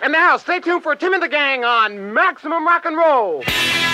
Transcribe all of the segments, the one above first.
And now, stay tuned for Tim and the Gang on Maximum Rock and Roll.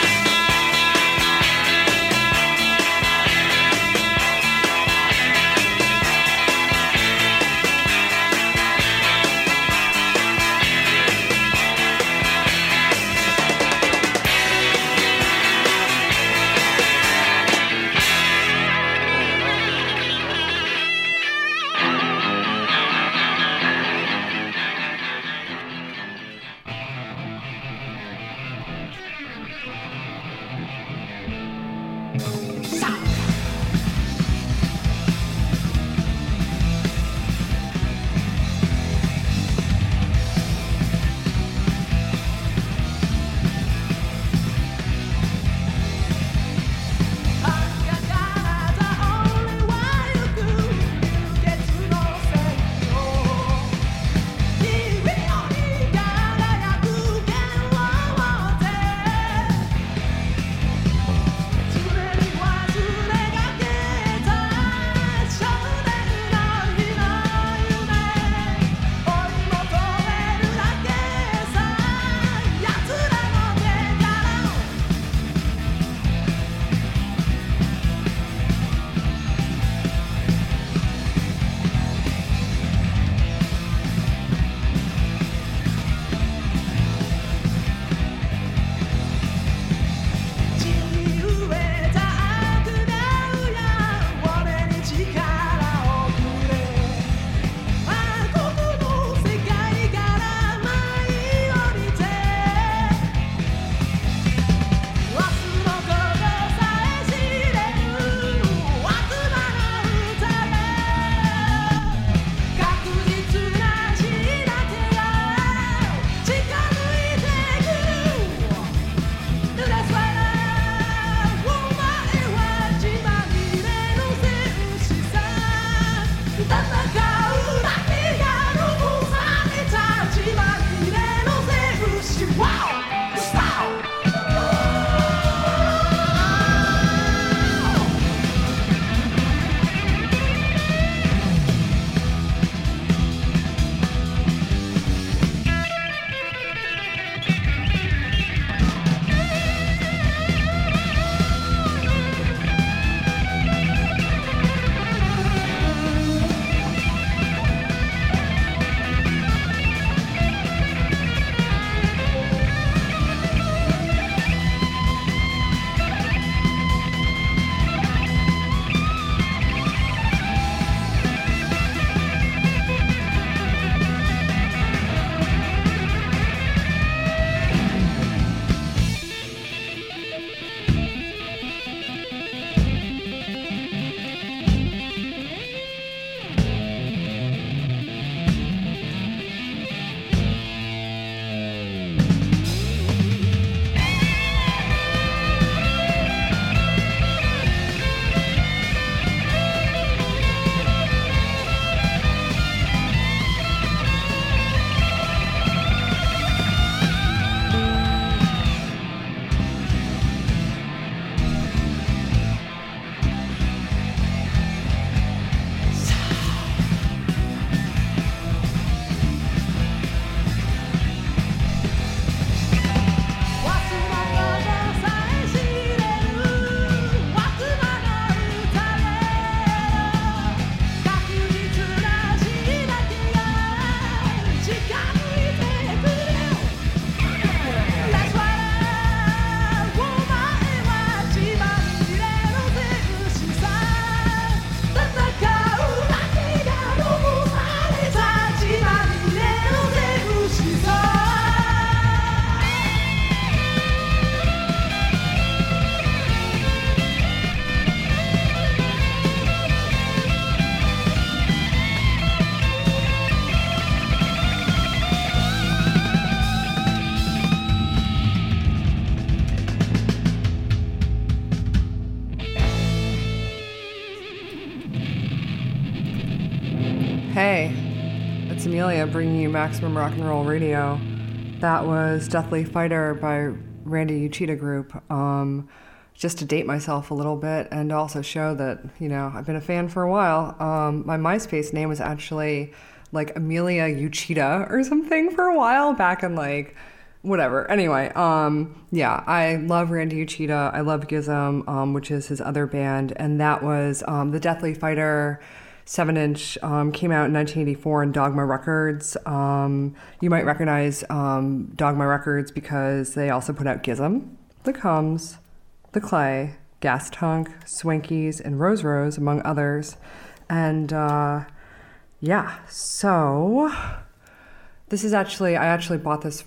Hey, it's Amelia bringing you Maximum Rock and Roll Radio. That was Deathly Fighter by Randy Uchida Group. Just to date myself a little bit and also show that, I've been a fan for a while. My MySpace name was actually like Emilia Uchida or something for a while back in like whatever. Anyway, yeah, I love Randy Uchida. I love Gizm, which is his other band, and that was the Deathly Fighter 7-inch came out in 1984 in Dogma Records. You might recognize Dogma Records because they also put out Gizm, The Combs, The Clay, Gas Tunk, Swankies, and Rose Rose, among others. And yeah, so this is I actually bought this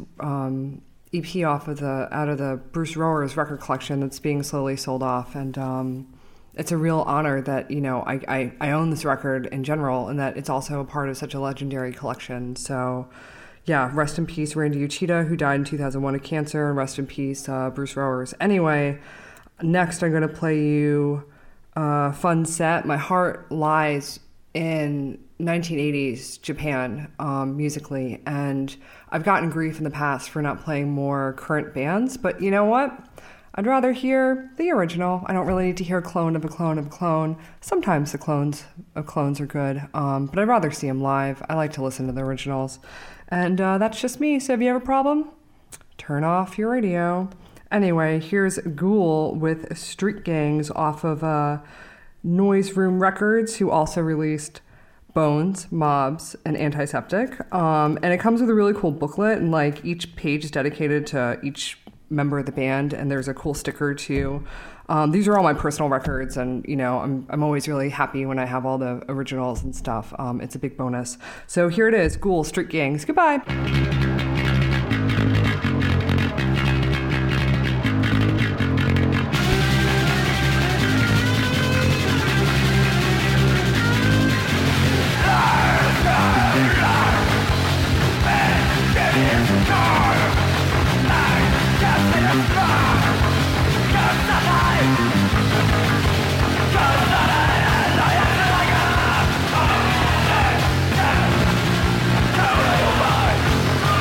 EP out of the Bruce Rower's record collection that's being slowly sold off, and it's a real honor that, you know, I own this record in general and that it's also a part of such a legendary collection. So yeah, rest in peace, Randy Uchida, who died in 2001 of cancer, and rest in peace, Bruce Rowers. Anyway, next I'm going to play you a fun set. My heart lies in 1980s Japan musically, and I've gotten grief in the past for not playing more current bands, but you know what? I'd rather hear the original. I don't really need to hear a clone of a clone of a clone. Sometimes the clones of clones are good, but I'd rather see them live. I like to listen to the originals. And that's just me, so if you have a problem, turn off your radio. Anyway, here's Ghoul with Street Gangs off of Noise Room Records, who also released Bones, Mobs, and Antiseptic. And it comes with a really cool booklet, and like each page is dedicated to each member of the band, and there's a cool sticker too. These are all my personal records, and you know, I'm always really happy when I have all the originals and stuff. It's a big bonus. So here it is, Ghoul, Street Gangs. Goodbye. Totally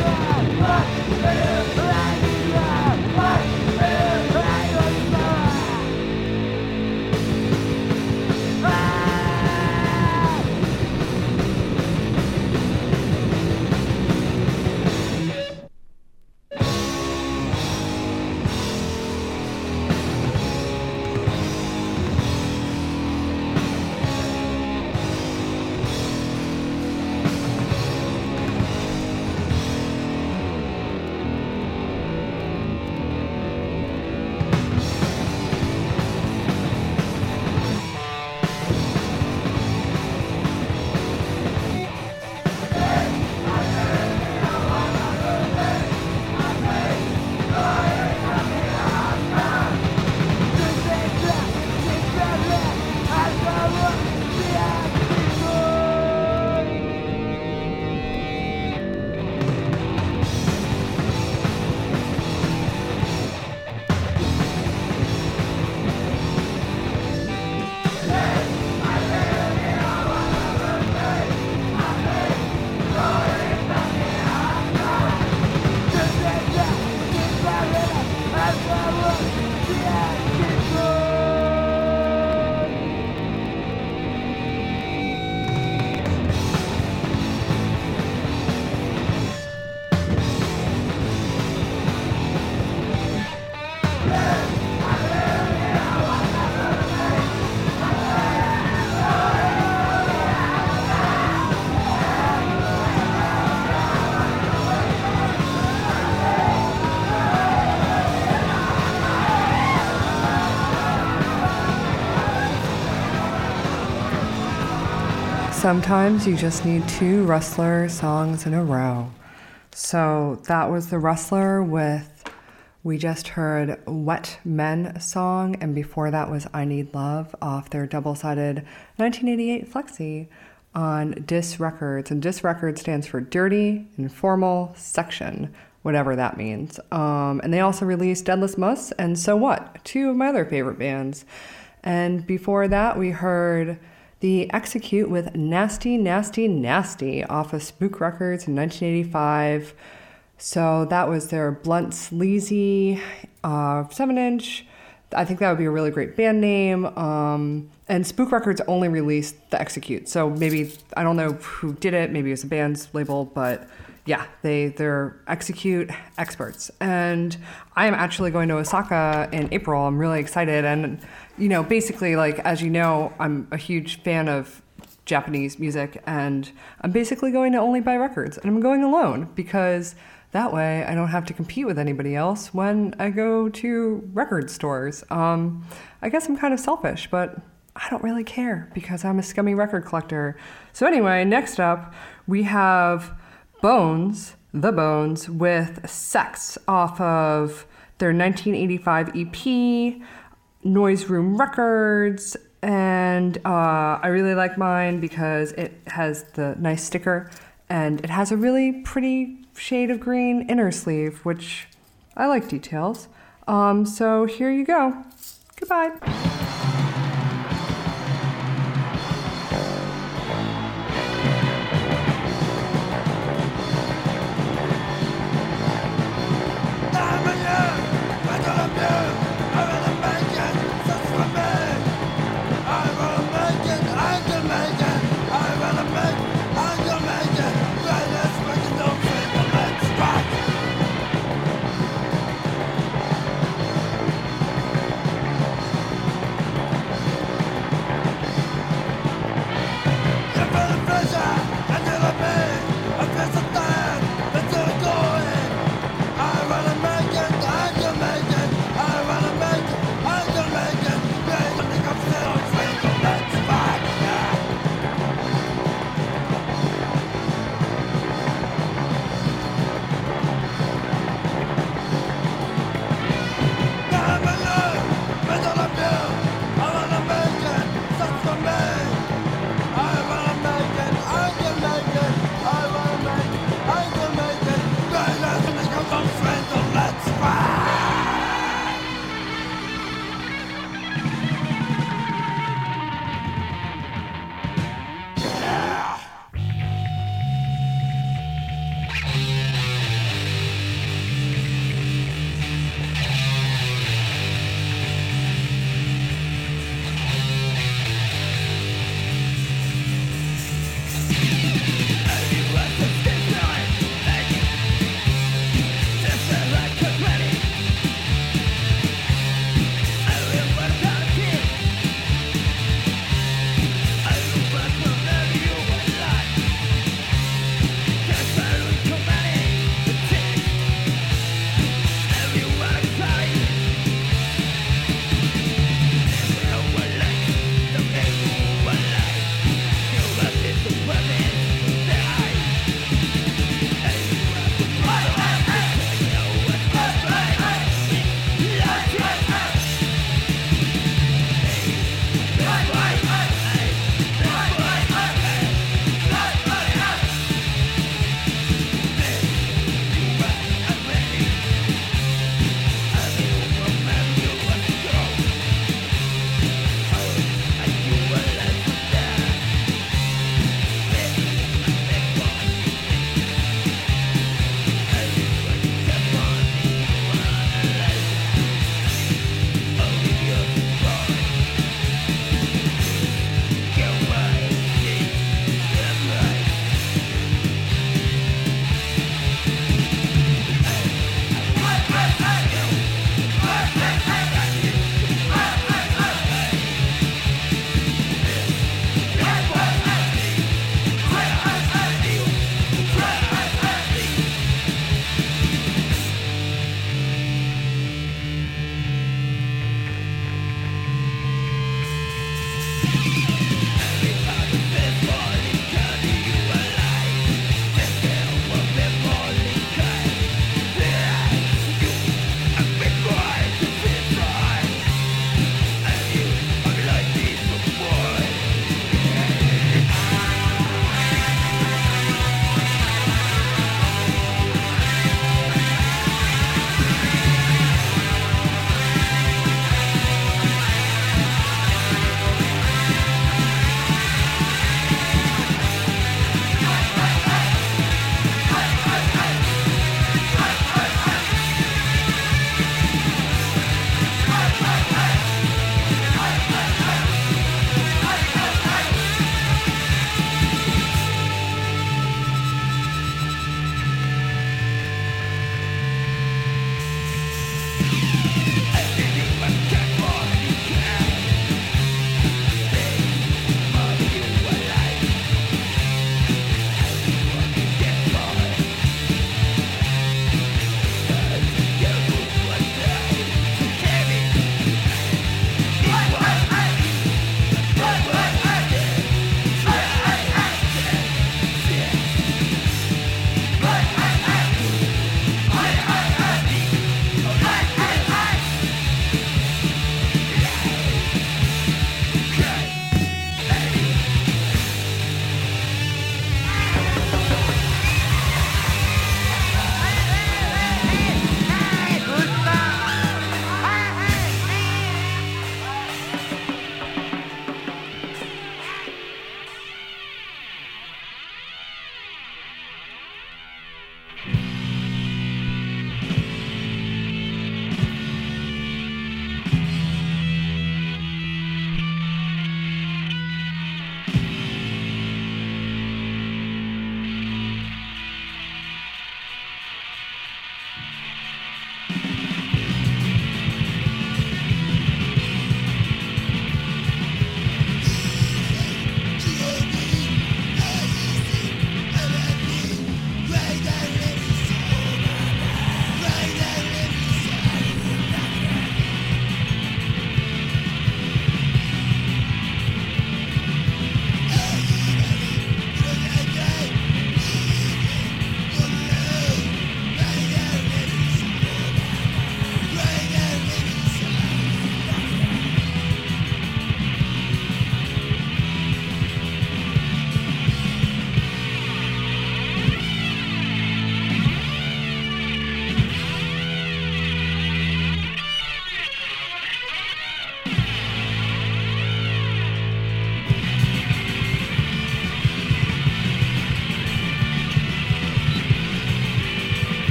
Sometimes you just need two Rustler songs in a row. So that was The Rustler with, we just heard Wet Men song, and before that was I Need Love off their double-sided 1988 flexi on Dis Records. And Dis Records stands for Dirty Informal Section, whatever that means. And they also released Deadless Muss and So What, two of my other favorite bands. And before that, we heard The Execute with Nasty, Nasty, Nasty off of Spook Records in 1985. So that was their blunt, sleazy 7-inch. I think that would be a really great band name. And Spook Records only released The Execute. So maybe, I don't know who did it. Maybe it was a band's label, but yeah, they're Execute experts. And I am actually going to Osaka in April. I'm really excited. And, you know, basically, like, as you know, I'm a huge fan of Japanese music, and I'm basically going to only buy records. And I'm going alone because that way I don't have to compete with anybody else when I go to record stores. I guess I'm kind of selfish, but I don't really care because I'm a scummy record collector. So anyway, next up, we have Bones, The Bones, with Sex off of their 1985 EP, Noise Room Records. And I really like mine because it has the nice sticker and it has a really pretty shade of green inner sleeve, which I like details. So here you go. Goodbye.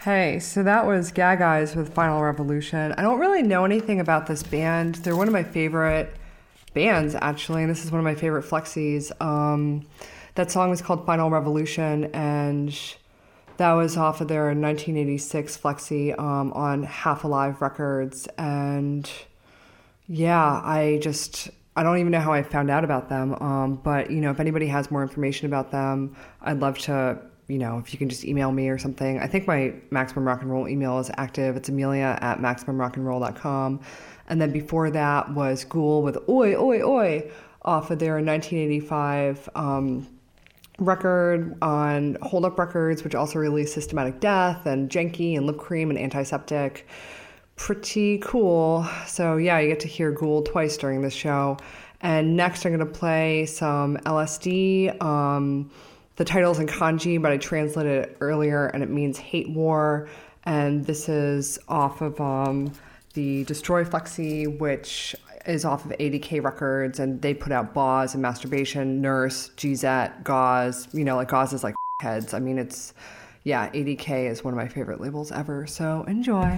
Hey, so that was Gag Eyes with Final Revolution. I don't really know anything about this band. They're one of my favorite bands, actually, and this is one of my favorite flexies. That song was called Final Revolution, and that was off of their 1986 flexi on Half Alive Records. And yeah, I don't even know how I found out about them. But, if anybody has more information about them, I'd love to, if you can just email me or something. I think my Maximum Rock and Roll email is active. It's amelia@maximumrockandroll.com. And then before that was Ghoul with Oi, Oi, Oi off of their 1985 record on Hold Up Records, which also released Systematic Death and Janky and Lip Cream and Antiseptic. Pretty cool. So yeah, you get to hear Ghoul twice during this show. And next I'm going to play some LSD. The title's in kanji, but I translated it earlier, and it means hate war. And this is off of the Destroy Flexi, which is off of ADK Records, and they put out Boz and Masturbation, Nurse, GZ, Gauze. Like Gauze is like heads. I mean, ADK is one of my favorite labels ever. So enjoy.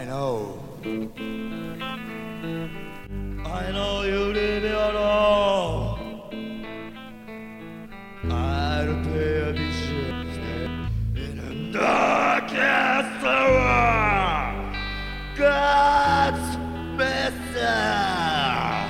I know. I know you leave me alone. I'll pay a vision in the darkest hour. God's messer.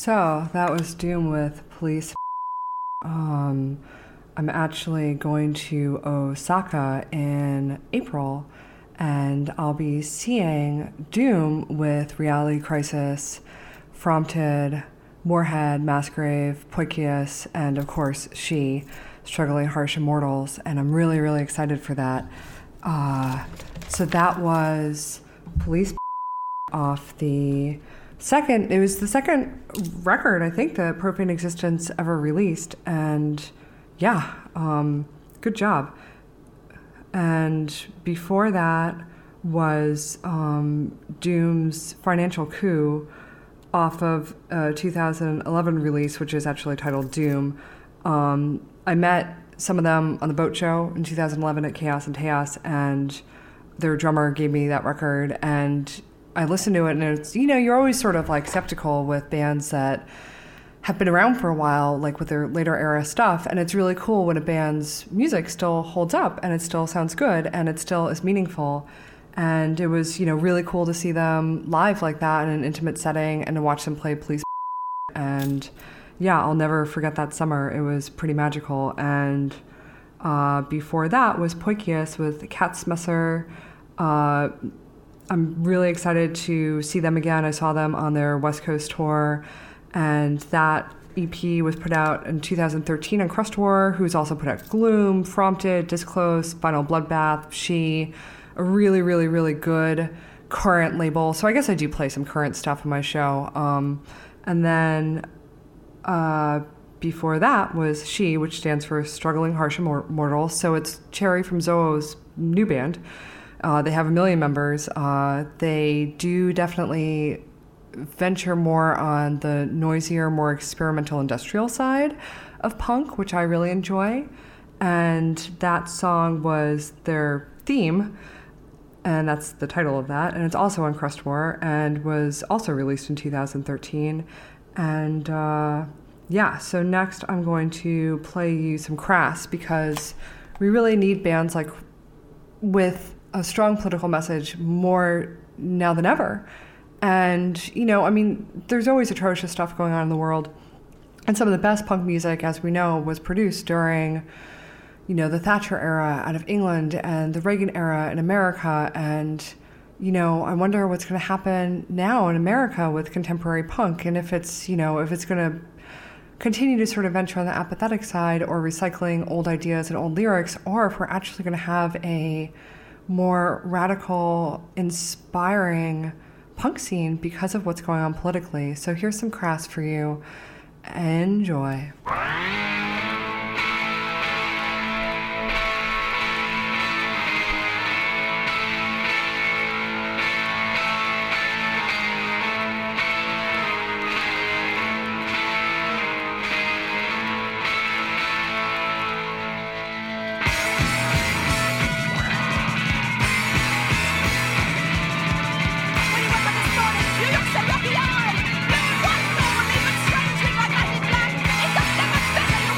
So that was Doom with Police. I'm actually going to Osaka in April, and I'll be seeing Doom with Reality Crisis, Frompted, Moorhead, Massgrave, Poikius, and of course She, Struggling Harsh Immortals, and I'm really, really excited for that. So that was Police off the second, it was the second record, I think, that Profane Existence ever released, and yeah, good job. And before that was Doom's Financial Coup off of a 2011 release, which is actually titled Doom. I met some of them on the boat show in 2011 at Chaos and Chaos, and their drummer gave me that record, and I listened to it, and it's, you know, you're always sort of like skeptical with bands that have been around for a while, like with their later era stuff, and it's really cool when a band's music still holds up and it still sounds good and it still is meaningful. And it was, you know, really cool to see them live like that in an intimate setting and to watch them play Police. And yeah, I'll never forget that summer. It was pretty magical. And before that was Poikius with Katzmesser. I'm really excited to see them again. I saw them on their West Coast tour, and that EP was put out in 2013 on Crust War, who's also put out Gloom, Frompted, Disclose, Final Bloodbath, She, a really, really, really good current label. So I guess I do play some current stuff in my show. And then before that was She, which stands for Struggling Harsh Immortals. So it's Cherry from Zoho's new band. They have 1 million members. They do definitely venture more on the noisier, more experimental industrial side of punk, which I really enjoy. And that song was their theme, and that's the title of that. And it's also on Crust War and was also released in 2013. And yeah, so next I'm going to play you some Crass, because we really need bands like with a strong political message more now than ever. And, you know, I mean, there's always atrocious stuff going on in the world. And some of the best punk music, as we know, was produced during, you know, the Thatcher era out of England and the Reagan era in America. And, you know, I wonder what's going to happen now in America with contemporary punk. And if it's, you know, if it's going to continue to sort of venture on the apathetic side or recycling old ideas and old lyrics, or if we're actually going to have a more radical, inspiring punk scene because of what's going on politically. So here's some Crass for you. Enjoy. Strangely like magic black, it's a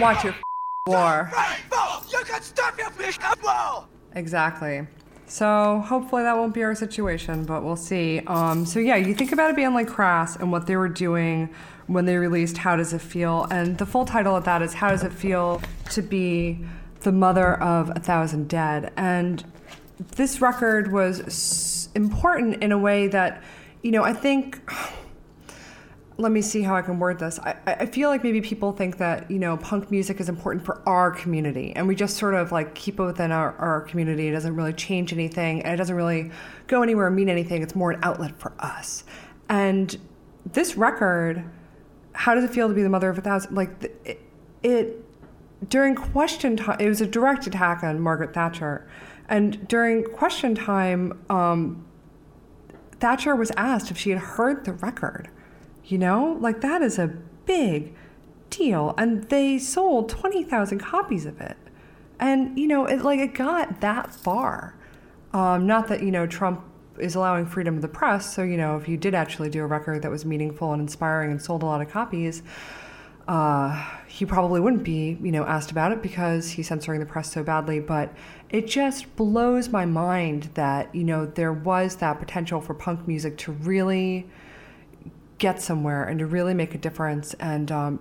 watch your war. You can stop your war. Exactly. So hopefully that won't be our situation, but we'll see. So yeah, you think about a band like Crass and what they were doing when they released How Does It Feel? And the full title of that is How Does It Feel to Be the Mother of 1,000 Dead? And this record was important in a way that, I think... Let me see how I can word this. I feel like maybe people think that, punk music is important for our community, and we just sort of like keep it within our community. It doesn't really change anything, and it doesn't really go anywhere or mean anything. It's more an outlet for us. And this record, How Does It Feel to Be the Mother of 1,000? Like, it during Question Time, it was a direct attack on Margaret Thatcher. And during Question Time, Thatcher was asked if she had heard the record. Like that is a big deal. And they sold 20,000 copies of it. And, it got that far. Not that, Trump is allowing freedom of the press. So, if you did actually do a record that was meaningful and inspiring and sold a lot of copies, he probably wouldn't be, asked about it because he's censoring the press so badly. But it just blows my mind that, there was that potential for punk music to really get somewhere and to really make a difference. And, I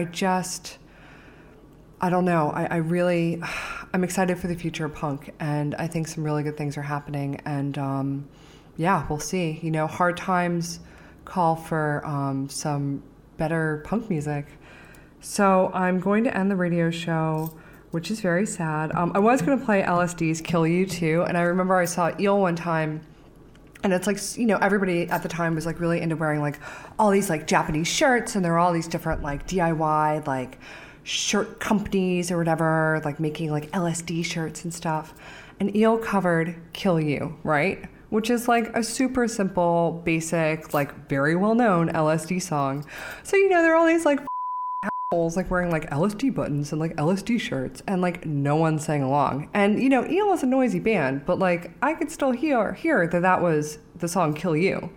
don't know. I'm excited for the future of punk, and I think some really good things are happening. And, we'll see. Hard times call for some better punk music. So I'm going to end the radio show, which is very sad. I was going to play LSD's Kill You too, and I remember I saw Eel one time. And it's like, everybody at the time was like really into wearing like all these like Japanese shirts, and there were all these different like DIY like shirt companies or whatever, like making like LSD shirts and stuff. And Eel covered Kill You, right? Which is like a super simple, basic, like very well known LSD song. So, there are all these like assholes like wearing like LSD buttons and like LSD shirts, and like no one sang along. And Eel was a noisy band, but like I could still hear that was the song Kill You,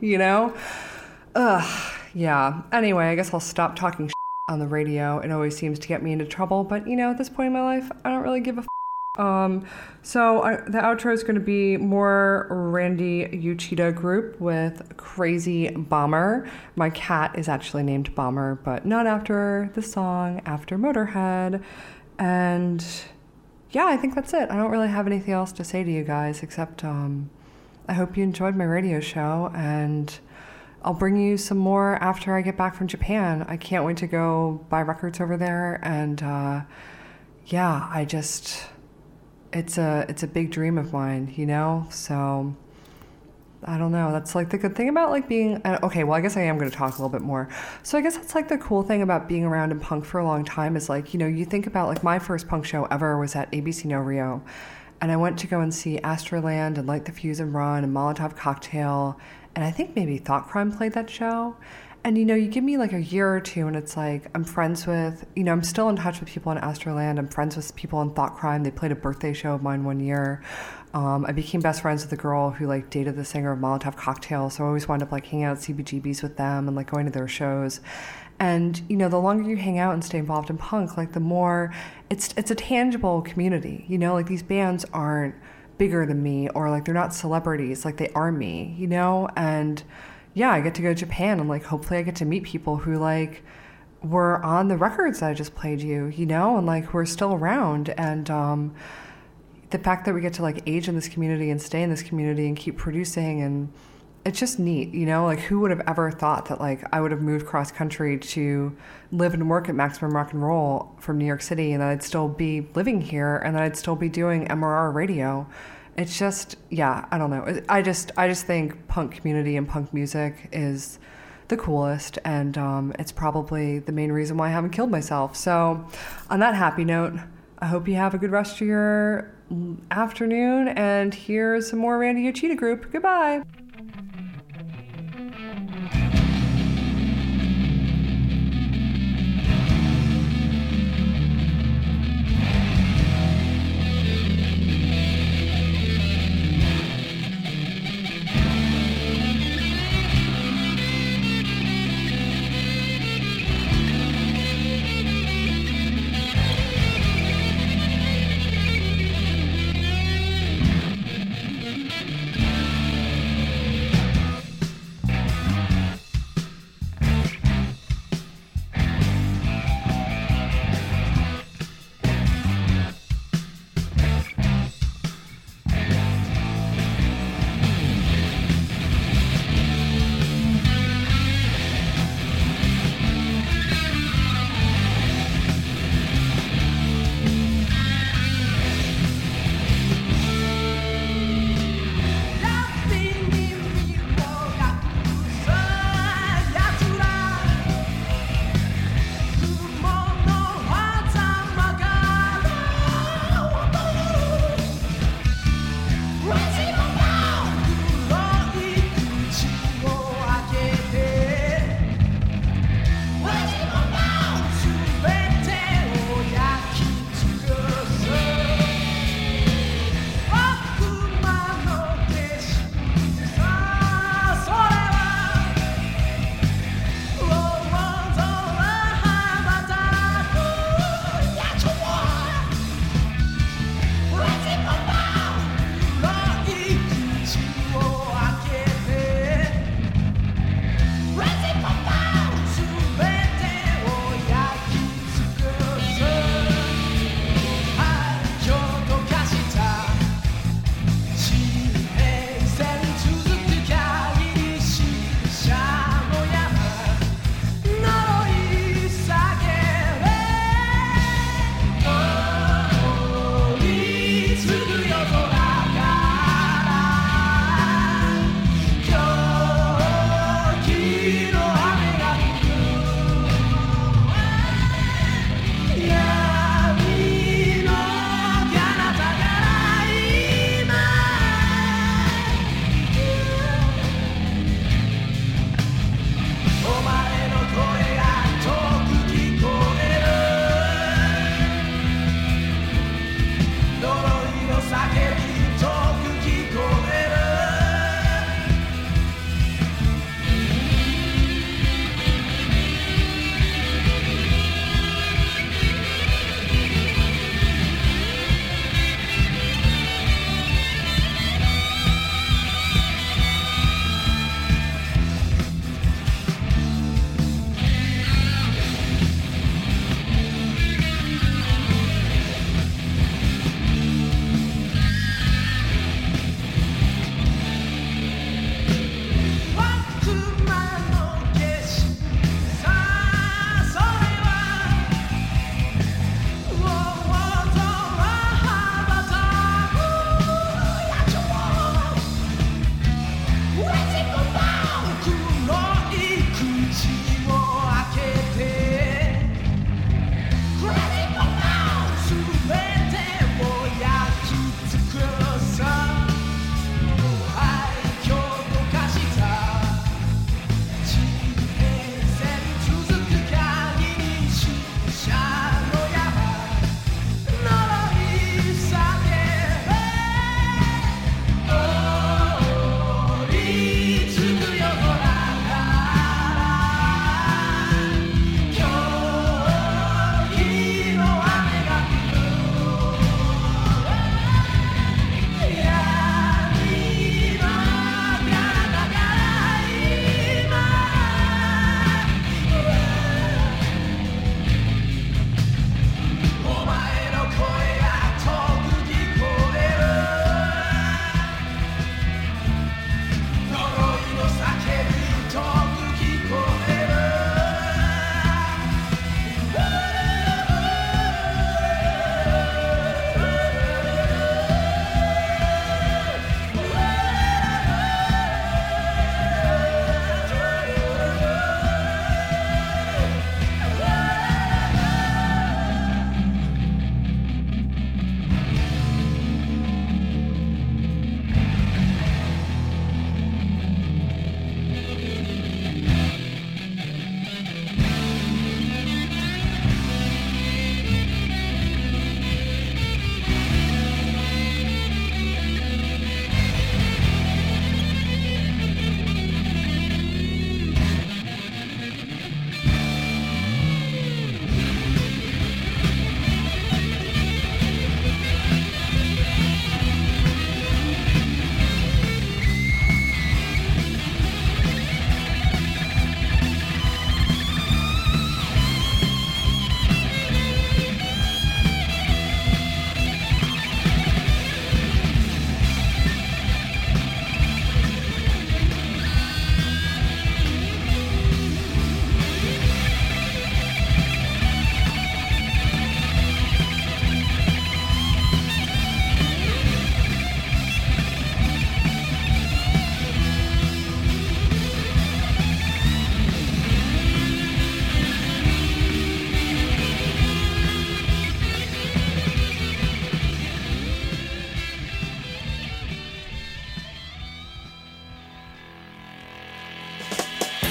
yeah. Anyway, I guess I'll stop talking on the radio. It always seems to get me into trouble, but at this point in my life, I don't really give a So the outro is going to be more Randy Uchida group with Crazy Bomber. My cat is actually named Bomber, but not after the song, after Motorhead. And yeah, I think that's it. I don't really have anything else to say to you guys except I hope you enjoyed my radio show, and I'll bring you some more after I get back from Japan. I can't wait to go buy records over there, and it's a big dream of mine, so I don't know. That's like the good thing about like being, okay, well, I guess I am going to talk a little bit more. So I guess that's like the cool thing about being around in punk for a long time is like, you think about like my first punk show ever was at ABC No Rio, and I went to go and see Astroland and Light the Fuse and Run and Molotov Cocktail, and I think maybe Thought Crime played that show. And, you give me like a year or two and it's like I'm friends with, I'm still in touch with people in Astroland. I'm friends with people in Thought Crime. They played a birthday show of mine one year. I became best friends with a girl who like dated the singer of Molotov Cocktail. So I always wound up like hanging out at CBGBs with them and like going to their shows. And, the longer you hang out and stay involved in punk, like the more it's a tangible community, like these bands aren't bigger than me or like they're not celebrities, like they are me, and yeah, I get to go to Japan and like hopefully I get to meet people who like were on the records that I just played you, and like who are still around. And the fact that we get to like age in this community and stay in this community and keep producing, and it's just neat, like who would have ever thought that like I would have moved cross country to live and work at Maximum Rock and Roll from New York City, and that I'd still be living here and that I'd still be doing MRR radio. It's just, yeah, I don't know. I just think punk community and punk music is the coolest, and it's probably the main reason why I haven't killed myself. So on that happy note, I hope you have a good rest of your afternoon, and here's some more Randy Uchida Group. Goodbye.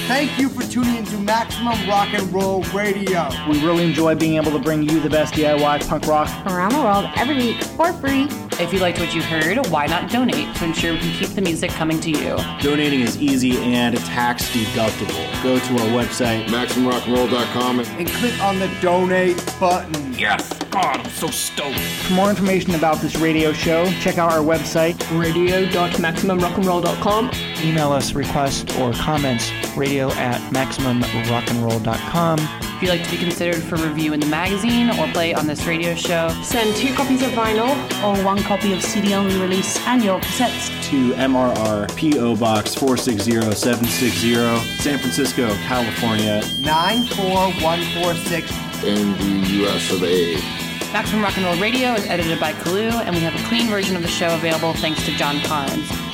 Thank you for tuning into Maximum Rock and Roll Radio. We really enjoy being able to bring you the best DIY punk rock around the world every week for free. If you liked what you heard, why not donate to ensure we can keep the music coming to you? Donating is easy and tax deductible. Go to our website, MaximumRockandRoll.com, and click on the donate button. Yes! God, I'm so stoked. For more information about this radio show, check out our website, radio.maximumrockandroll.com. Email us requests or comments, radio@maximumrockandroll.com. If you'd like to be considered for review in the magazine or play on this radio show, send 2 copies of vinyl or 1 copy of CD-only release and your cassettes to MRR P.O. Box 460760, San Francisco, California 94146 in the US of A. Maximum Rock and Roll Radio is edited by Kalu, and we have a clean version of the show available thanks to John Carnes.